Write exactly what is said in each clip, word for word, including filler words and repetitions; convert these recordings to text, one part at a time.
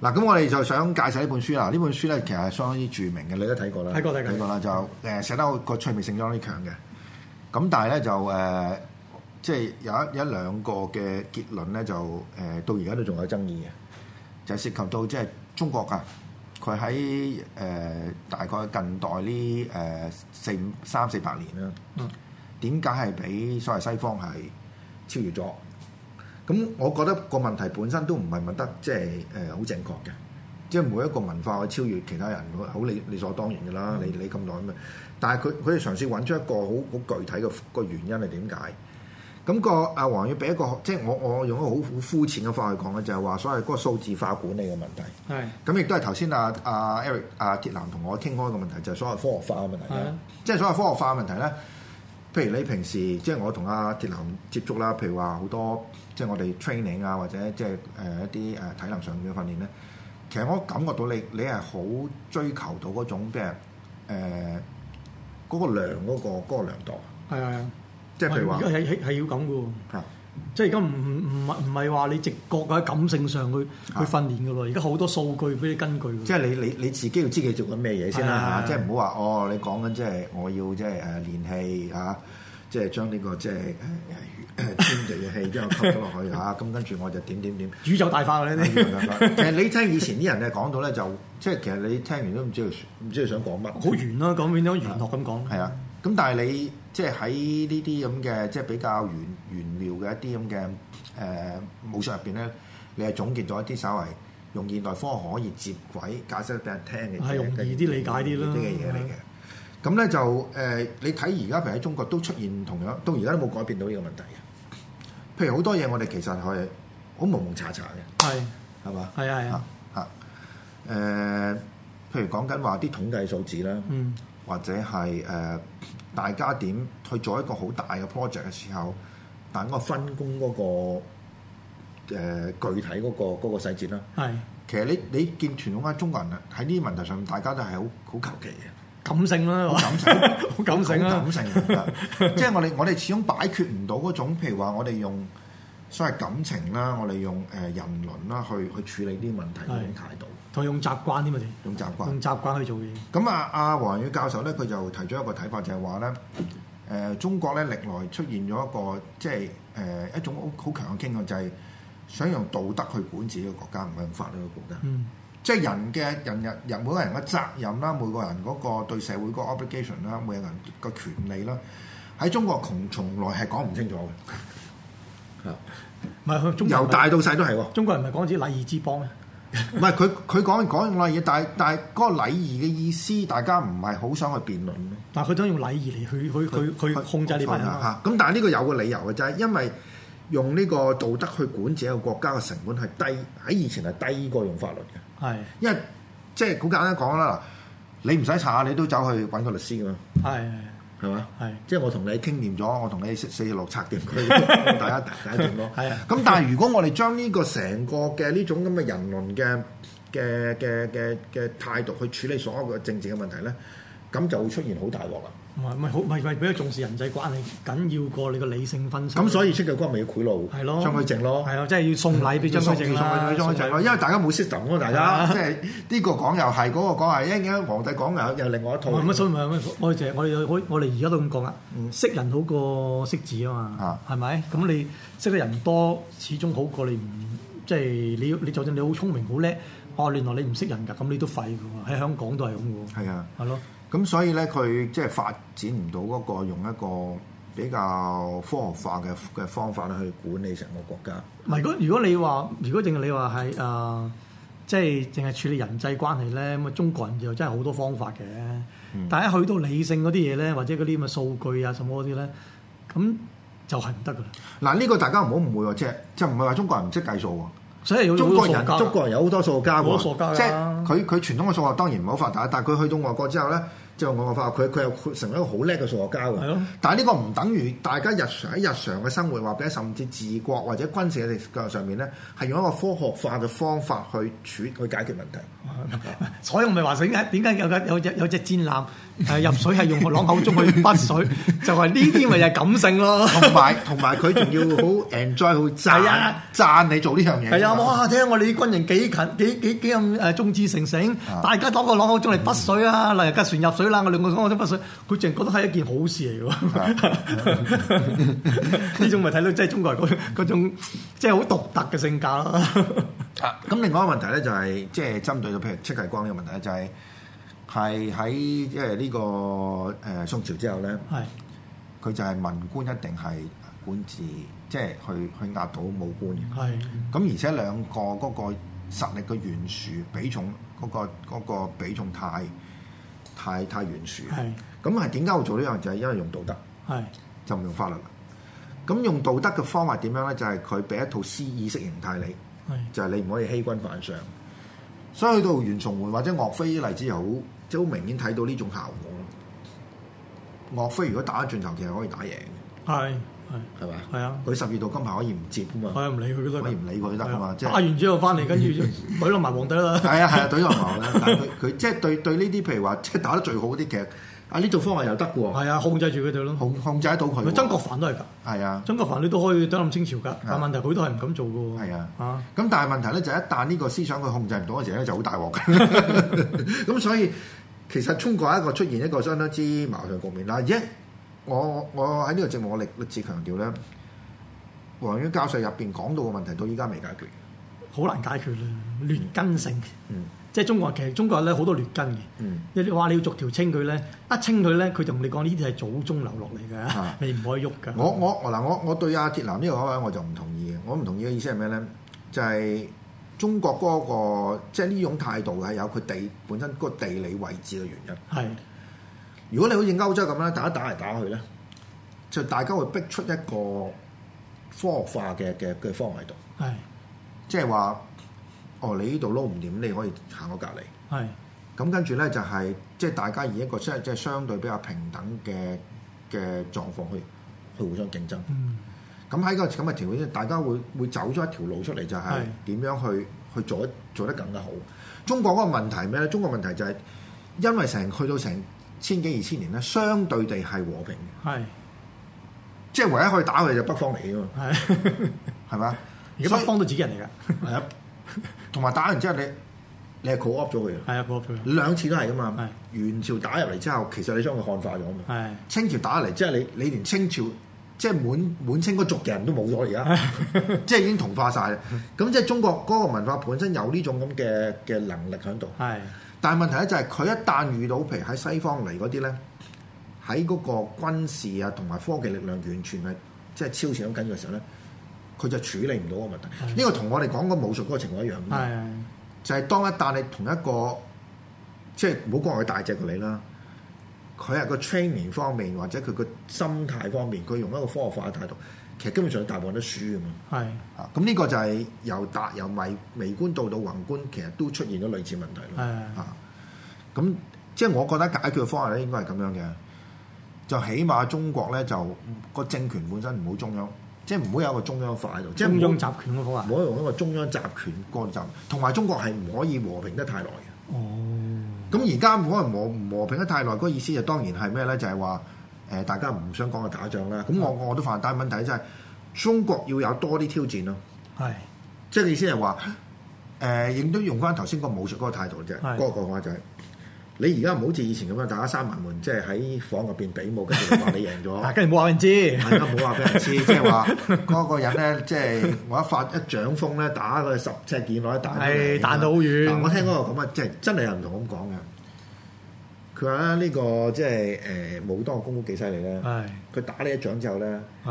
嗱，咁我哋就想介紹呢本書啦。呢本書咧其實係相當之著名嘅，你都睇過啦。 睇過睇過。 睇過啦，就誒寫得個趣味性相當之強嘅。咁但係咧就誒、呃，即係有一一兩個嘅結論咧，就誒、呃、到而家都仲有爭議嘅，就係、涉及到即係中國啊，佢喺誒大概近代呢誒、呃、四五三四百年啦。嗯。點解係俾所謂西方係超越咗？咁我覺得個問題本身都唔係問得即係誒好正確嘅，即係每一個文化去超越其他人，好理理所當然嘅啦。你你咁耐咁啊，但係佢佢哋嘗試揾出一個好好具體嘅個原因係點解？咁、那個阿黃要俾一個即係我我用一個好好膚淺嘅方法去講咧，就係、是、話所謂嗰個數字化管理嘅問題。係咁亦都係頭先阿阿 Eric 阿鐵男同我傾開個問題，就係、是、所謂科學化嘅問題咧。即係所謂科學化嘅問題咧。譬如你平時即係我同阿鐵男接觸啦，譬如話好多即係我哋 training 啊，或者即係誒一啲誒體能上面嘅訓練咧，其實我感覺到你你係好追求到嗰種嘅誒嗰個量嗰、嗰個嗰、嗰個量度。係啊，即係譬如話，而家係係係要咁嘅喎。即係而家唔唔唔係唔係話你直覺喺感性上去去訓練嘅咯，而家好多數據俾你根據。即係你你你自己要知佢做緊咩嘢先啦嚇，即係唔好話哦，你講緊即係我要即係誒練氣嚇，即係將呢個即係誒誒天地嘅氣之後吸咗落去嚇，咁跟住我就點點點宇宙大化嘅呢啲。其實你聽以前啲人咧講到咧，就即係其實你聽完都唔知佢唔知佢想講乜。好玄啦，講變咗玄學咁講。係啊，咁但係你。即係喺呢啲咁嘅，即係比較玄玄妙嘅一啲咁嘅誒武術入邊咧，你係總結咗一啲稍為用現代科學可以接軌解釋俾人聽嘅，係容易啲理解啲啦，啲嘅嘢嚟嘅。咁咧就誒、呃，你睇而家譬如喺中國都出現同樣，到而家都冇改變到呢個問題嘅。譬如好多嘢，我哋其實係好蒙蒙查查嘅，係係嘛？係啊係啊嚇誒，譬如講緊話啲統計數字啦，嗯，或者係誒。呃大家點去做一個好大嘅 project 嘅時候，但嗰個分工嗰、嗰個、呃、具體嗰、嗰個嗰、嗰個細節啦。係，其實你你見傳統嘅中國人啊，喺呢啲問題上，大家都係好好求其嘅，感性啦，好感性，好感性啦，感性。即係我哋我哋始終擺脫唔到嗰種，譬如話我哋用所謂感情啦，我哋用誒人倫啦，去去處理啲問題嗰種態度。同用習慣添啊！用習慣，用習慣去做嘢。咁啊，阿黃仁宇教授咧，佢就提咗一個睇法，就係話咧，誒、呃、中國咧歷來出現咗一個即係誒、呃、一種好好強嘅傾向，就係想用道德去管治呢個國家，唔係用法律去管嘅。嗯，即係人嘅人人人每個人嘅責任啦，每個人嗰個對社會嗰個 obligation 啦，每個人個權利啦，喺中國從從來係講唔清楚嘅。係，唔係由大到細都係喎。中國人唔係講自己禮儀之邦咩？唔係佢佢講講禮儀，但係但係嗰個禮儀嘅意思，大家唔係好想去辯論咯。但係佢都用禮儀嚟去去去去控制呢班人嚇。咁但係呢個有個理由嘅，就係因為用呢個道德去管治一個國家嘅成本係低，喺以前係低過用法律嘅。係，因為即係好簡單講啦，你唔使查，你都走去揾個律師㗎嘛。係。係嘛？係，即係我同你傾掂咗，我同你四四六拆掂佢，大家大家掂咯。係啊。咁但係如果我哋將呢個成個嘅呢種咁嘅人倫嘅嘅嘅嘅嘅態度去處理所有嘅政治嘅問題咧，咁就會出現好大鑊啦。唔係唔係好唔係唔係比較重視人際關係緊要過你個理性分析。咁所以戚繼光咪要賄賂係咯，張居正咯，係啊，即係要送禮俾張居正啦，張居正咯，因為大家冇 system 咯，大家即係呢個講又係，嗰個講係，一陣間皇帝講又又另外一套。乜所以咪我哋我哋我我哋而家都咁講啊，識人好過識字啊嘛，係咪？咁你識得人多，始終好過你唔即係你你就算你好聰明好叻，哦原來你唔識人㗎，咁你都廢㗎喎，喺香港都係咁㗎喎。係啊，係咯。咁所以咧，佢即係發展唔到嗰個用一個比較科學化嘅嘅方法咧去管理成個國家。唔係，如果如果你話，如果淨係你話係誒，即係淨係處理人際關係咧，咁啊中國人就真係好多方法嘅。嗯、但係一去到理性嗰啲嘢咧，或者嗰啲咁嘅數據啊什麼嗰啲咧，咁就係唔得噶啦。嗱，呢個大家唔好誤會喎，即係即係唔係話中國人唔識計數喎。所以有中國人，中國人有好多數學家喎，即係佢佢傳統嘅數學當然唔係好發達，但係佢去到外國之後咧， 即係我發覺佢佢又成為一個好叻嘅數學家喎。但係呢個唔等於大家日常喺日常嘅生活或者甚至治國或者軍事嘅上面咧，係用一個科學化嘅方法去處去解決問題。 所以我咪話點解點解有個有隻有隻戰艦誒入水係用個朗口鐘去筆水，就係呢啲咪就係感性咯。 同埋同埋佢仲要好 enjoy 好讚啊讚你做呢樣嘢。 係啊，哇！睇下我哋啲軍人幾勤幾幾幾咁誒眾志成城，大家攞個朗口鐘嚟筆水啊，例如架船入水啦，我兩個朗口鐘筆水，佢淨覺得係一件好事嚟喎。呢種咪睇到即係中國人嗰嗰種即係好獨特嘅性格咯。 啊，咁另外一個問題咧就係即係針對到譬如戚繼光呢個問題咧，就係係喺即係呢個誒、呃、宋朝之後咧，係佢就係文官一定係管治，即係去去壓倒武官嘅。係咁，而且兩個嗰個實力嘅懸殊比重嗰、嗰個嗰個比重太太太懸殊。係咁係點解會做呢樣？就係、係、因為用道德，係就唔用法律。咁用道德嘅方法點樣咧？就係佢俾一套私意識形態你。就係你唔可以欺君犯上，所以去到袁崇煥或者岳飛啲例子又好，即係好明顯睇到呢種效果。岳飛如果打轉頭，其實可以打贏嘅。係係係嘛？係啊！佢十二道金牌可以唔接噶嘛？係啊，唔理佢都得，可以唔理佢得噶嘛？即係打完之後翻嚟，跟住懟落埋皇帝啦。係啊係啊，懟落埋啦！但係佢佢即係對對呢啲譬如話即係打得最好啲，其實啊呢種方法又得嘅喎。係啊，控制住佢哋咯，控控制得到佢。曾國藩都係㗎。係啊，曾國藩你都可以等冧清朝㗎，但係問題佢都係唔敢做嘅喎。係啊，啊咁但係問題咧就係一旦呢個思想佢控制唔到嘅時候咧就好大鑊嘅。咁所以其實中國係一個出現一個相當之矛盾局面啦。而家我我喺呢個節目我力力志強調咧，黃永教授入邊講到嘅問題到依家未解決，好難解決啦，劣根性。嗯。即係中國其實中國咧好多劣根嘅，你話、嗯、你要逐條清佢咧，一清佢咧，佢同你講呢啲係祖宗留落嚟嘅，啊、你唔可以喐㗎。我我嗱我我對阿鐵男呢個講法我就唔同意嘅，我唔同意嘅意思係咩咧？就係、是、中國嗰、那個即係呢種態度係有佢地本身嗰個地理位置嘅原因。係，如果你好似歐洲咁咧，大家打嚟打去咧，就大家會逼出一個科學化嘅嘅嘅方喺度。係，即係話。哦，你呢度撈唔掂，你可以行我隔離。係，咁跟住咧就係、是、即係大家以一個即係即係相對比較平等嘅嘅狀況去去互相競爭。嗯，咁喺個咁嘅條件，大家會會走咗一條路出嚟，就係點樣去去做做得更加好。中國嗰個問題咩咧？中國問題就係因為成去到成千幾二千年咧，相對地係和平嘅。係，即係唯一可以打佢哋就北方嚟嘅嘛。係，係嘛？而家北方都自己人嚟㗎。係啊。同埋打完之後你，你你係 co-op 咗佢嘅，係啊 co-op 咗，兩次都係噶嘛。係元朝打入嚟之後，其實你將佢漢化咗嘛。係清朝打入嚟，即係你你連清朝即係滿滿清嗰族嘅人都冇咗而家，即係已經同化晒啦。咁即係中國嗰個文化本身有呢種咁嘅嘅能力喺度。係，但係問題咧就係佢一旦遇到譬如喺西方嚟嗰啲咧，喺嗰個軍事啊同埋科技力量完全係即係超前咁緊嘅時候咧。佢就處理唔到個問題，呢個同我哋講個武術嗰個情況一樣。係，就係當一旦你同一個，即係唔好講佢大隻過你啦，佢係個 training 方面或者佢個心態方面，佢用一個科學化嘅態度，其實根本上大部分都輸㗎嘛。係啊，咁呢個就係由大由微微觀到到宏觀，其實都出現咗類似問題咯。係啊，咁即係我覺得解決嘅方案咧，應該係咁樣嘅，就起碼中國咧就個政權本身唔好中央。即係唔好有一個中央化喺度，即係中央集權嗰個啊，唔好用一個中央集權嗰個集，同埋中國係唔可以和平得太耐嘅。哦，咁而家可能和唔和平得太耐，嗰個意思就當然係咩咧？就係話誒，大家唔想講嘅打仗啦。咁我我都犯，但係問題就係中國要有多啲挑戰咯。係，即係意思係話誒，亦都用翻頭先個武術嗰個態度啫。嗰個講法就係。你而家唔好似以前咁樣，大家閂埋門，即係喺房入邊比武，跟住話你贏咗。跟住冇話俾人知，大家冇話俾人知，即係話嗰個人咧，即係我一發一掌風咧，打佢十尺劍落一彈，係彈到好遠。嗱，我聽嗰個咁啊，即係真係有唔同咁講嘅。佢話咧呢個即係誒武當嘅功夫幾犀利咧。係。佢打呢一掌之後咧，係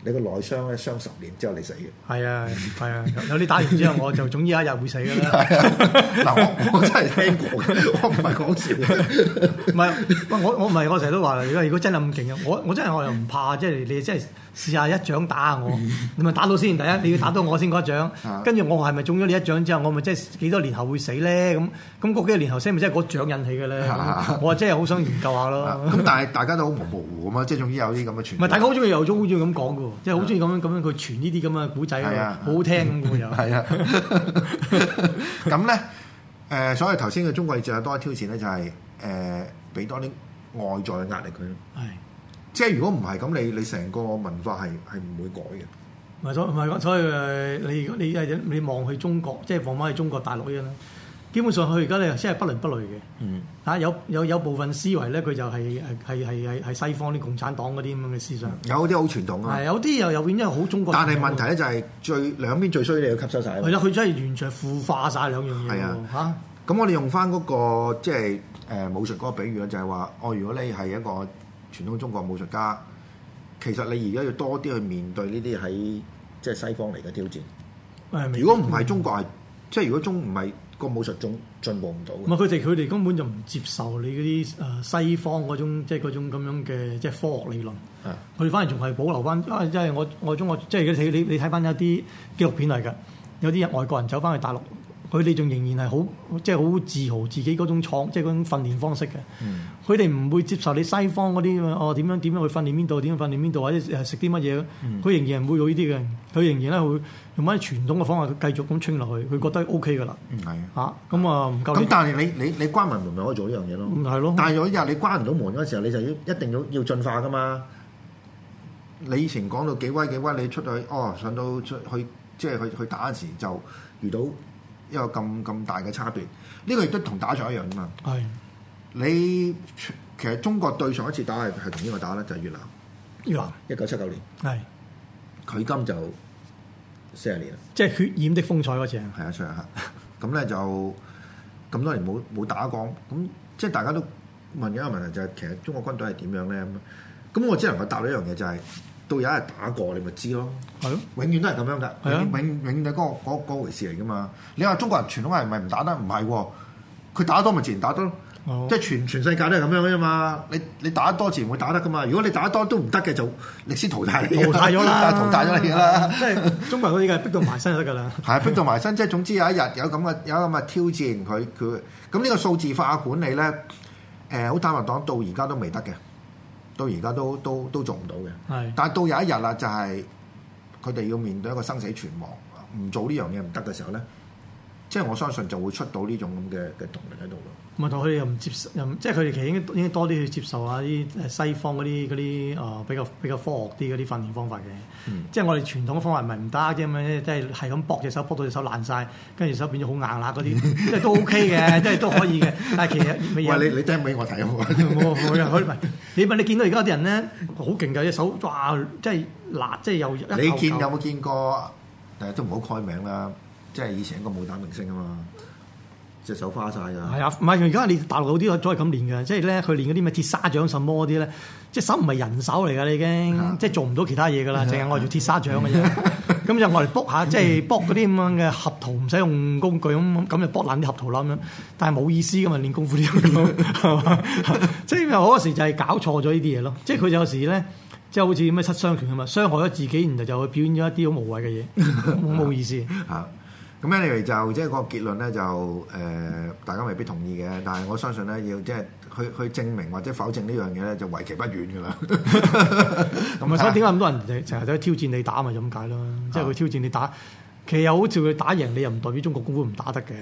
你個內傷咧傷十年之後你死嘅。 係啊係啊，有啲打完之後我就總之有一日會死㗎啦。 嗱我我真係聽過嘅，我唔係講笑嘅。 唔係，我我唔係我成日都話，如果如果真係咁勁嘅，我我真係我又唔怕，即係你真係試下一掌打下我，你咪打到先。第一你要打到我先嗰一掌，跟住我係咪中咗你一掌之後，我咪即係幾多年後會死咧？咁咁嗰幾個年後死咪即係嗰掌引起嘅咧？我真係好想研究下咯。 咁但係大家都好模模糊啊嘛，即係總之有啲咁嘅傳。 唔係大家好中意又中好中意咁講嘅喎，即係好中意咁樣咁樣佢傳呢啲咁嘅古仔啊，好好聽咁嘅又。係啊， 咁咧誒，所以頭先嘅中國最多挑戰咧就係誒俾多啲外在嘅壓力佢咯。係。即係如果唔係咁，你你成個文化係係唔會改嘅。 唔係所唔係所以誒，你如果你係你望去中國，即係望翻去中國大陸呢樣咧，基本上佢而家咧真係不倫不類嘅。嗯。嚇有有有部分思維咧，佢就係係係係係西方啲共產黨嗰啲咁嘅思想。有啲好傳統啊。係有啲又又變咗好中國。但係問題咧就係最兩邊最衰，你要吸收晒。係啦，佢真係完全腐化晒兩樣嘢。係啊。嚇！咁我哋用翻嗰個即係誒武術嗰個比喻咧，就係話哦，如果你係一個傳統中國武術家，其實你而家要多啲去面對呢啲喺即係西方嚟嘅挑戰。如果唔係中國係，即係如果中唔係個武術進進步唔到。唔係佢哋佢哋根本就唔接受你嗰啲誒西方嗰種即係嗰種咁樣嘅即係科學理論。佢哋反而仲係保留翻啊！即係我我中國即係你你你睇翻一啲紀錄片嚟㗎，有啲外國人走翻去大陸。佢哋仲仍然係好，即係好自豪自己嗰種創，即係嗰種訓練方式嘅。佢哋唔會接受你西方嗰啲哦點樣點樣去訓練邊度，點樣訓練邊度，或者誒食啲乜嘢。佢、嗯、仍然唔會做呢啲嘅。佢仍然咧會用翻傳統嘅方法繼續咁吹落去。佢覺得 O K 㗎啦。係嚇咁啊唔夠。咁但係你你你關門門咪可以做呢樣嘢咯？唔係咯。但係有一日你關唔到門嗰時候，你就要一定要要進化㗎嘛。你以前講到幾威幾威，你出去哦上到出去即係去去打嗰時就遇到一個咁咁大嘅差別，呢、這個亦都同打仗一樣㗎嘛。係你其實中國對上一次打係係同邊個打咧？就係、是、越南。越南一九七九年係距今就四十年啦。即係血染的風采嗰次。係啊，上下咁咧就咁多年冇冇打過，咁即係大家都問緊一個問題就係、是、其實中國軍隊係點樣咧？咁我只能夠答你一樣嘢就係、是。到有一日打過你咪知咯，係咯，永遠都係咁樣㗎，永永永遠係嗰個嗰回事嚟㗎嘛。你話中國人傳統係咪唔打得？唔係喎，佢打得多咪自然打得咯，哦、即係全全世界都係咁樣啫嘛。你你打得多自然會打得㗎嘛。如果你打得多都唔得嘅，就歷史淘汰你，淘汰咗啦，淘汰咗你㗎啦。即係中國人嗰啲嘅逼到埋身就得㗎啦。係啊，逼到埋身，即係總之有一日有咁嘅有咁嘅挑戰，佢佢咁呢個數字化管理咧，誒、呃、好坦白講，到而家都未得嘅。到而家都都都做唔到嘅，係。但係到有一日啦，就係佢哋要面對一個生死存亡，唔做呢樣嘢唔得嘅時候咧，即係我相信就會出到呢種咁嘅嘅動力喺度咯。唔係，同佢哋又唔接受，又即係佢哋其實應該應該多啲去接受下啲誒西方嗰啲嗰啲誒比較比較科學啲嗰啲訓練方法嘅。嗯、即係我哋傳統嘅方法唔係唔得啫嘛，即係係咁搏隻手搏到隻手爛晒，跟住手變咗好硬啦嗰啲，即係都 OK 嘅，即係都可以嘅。但係其實喂，你你聽俾我睇好啊！冇冇唔係你問你見到而家啲人咧好勁㗎，隻手哇，即係辣，即係又一嚿嚿。你見有冇見過？誒都唔好開名啦，即係以前一個武打明星啊嘛。隻手花晒㗎，係啊，唔係而家你大陸有啲都係咁練嘅，即係咧佢練嗰啲咩鐵砂掌什麼嗰啲咧，即係手唔係人手嚟㗎，你已經、啊、即係做唔到其他嘢㗎啦，淨係愛做鐵砂掌嘅啫。咁就愛嚟卜下，即係卜嗰啲咁樣嘅合桃，唔使用，用工具咁，咁就卜爛啲合桃啦咁樣。但係冇意思㗎嘛，練功夫啲咁，係嘛？即係好多時就係搞錯咗呢啲嘢咯。即係佢有時咧，即係好似咩七傷拳咁嘛，傷害咗自己，然後就去表演咗一啲好無謂嘅嘢，冇意思。啊咁 anyway 就即係個結論咧就誒、呃、大家未必同意嘅，但係我相信咧要即係去去證明或者否證呢樣嘢咧就為期不遠㗎啦。咁啊，所以點解咁多人成日都挑戰你打咪咁解咯？即係佢挑戰你打，其實又好似佢打贏你又唔代表中國功夫唔打得嘅。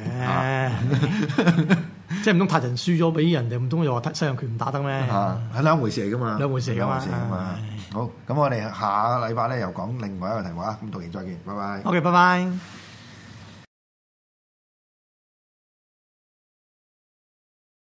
即係唔通泰人輸咗俾人哋，唔通又話西洋拳唔打得咩？啊，係兩回事嚟㗎嘛，兩回事㗎嘛。好，咁我哋下個禮拜咧又講另外一個題目啊。咁到時再見，拜拜。OK，拜拜。